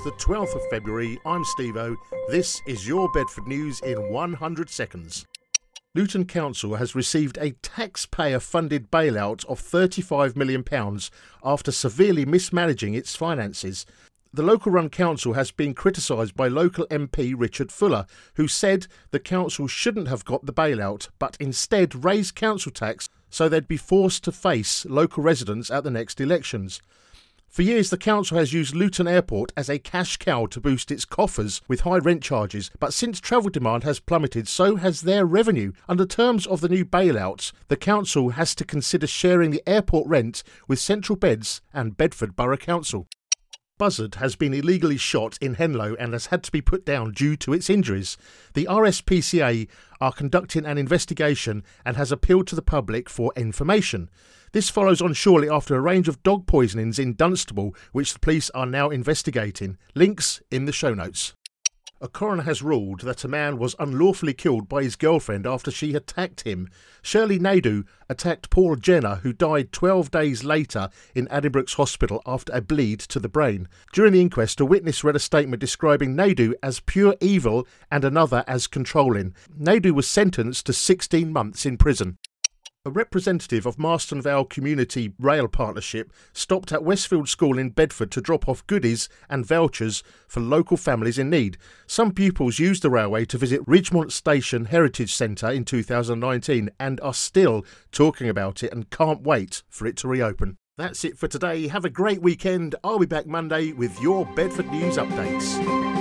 the 12th of February. I'm Steve-O. This is your Bedford News in 100 seconds. Luton Council has received a taxpayer-funded bailout of £35 million after severely mismanaging its finances. The local-run council has been criticised by local MP Richard Fuller, who said the council shouldn't have got the bailout, but instead raised council tax so they'd be forced to face local residents at the next elections. For years, the council has used Luton Airport as a cash cow to boost its coffers with high rent charges, but since travel demand has plummeted, so has their revenue. Under terms of the new bailout, the council has to consider sharing the airport rent with Central Beds and Bedford Borough Council. Buzzard has been illegally shot in Henlow and has had to be put down due to its injuries. The RSPCA are conducting an investigation and has appealed to the public for information. This follows on shortly after a range of dog poisonings in Dunstable, which the police are now investigating. Links in the show notes. A coroner has ruled that a man was unlawfully killed by his girlfriend after she attacked him. Shirley Naidu attacked Paul Jenner, who died 12 days later in Addenbrooke's Hospital after a bleed to the brain. During the inquest, a witness read a statement describing Naidu as pure evil and another as controlling. Naidu was sentenced to 16 months in prison. A representative of Marston Vale Community Rail Partnership stopped at Westfield School in Bedford to drop off goodies and vouchers for local families in need. Some pupils used the railway to visit Ridgemont Station Heritage Centre in 2019 and are still talking about it and can't wait for it to reopen. That's it for today. Have a great weekend. I'll be back Monday with your Bedford News updates.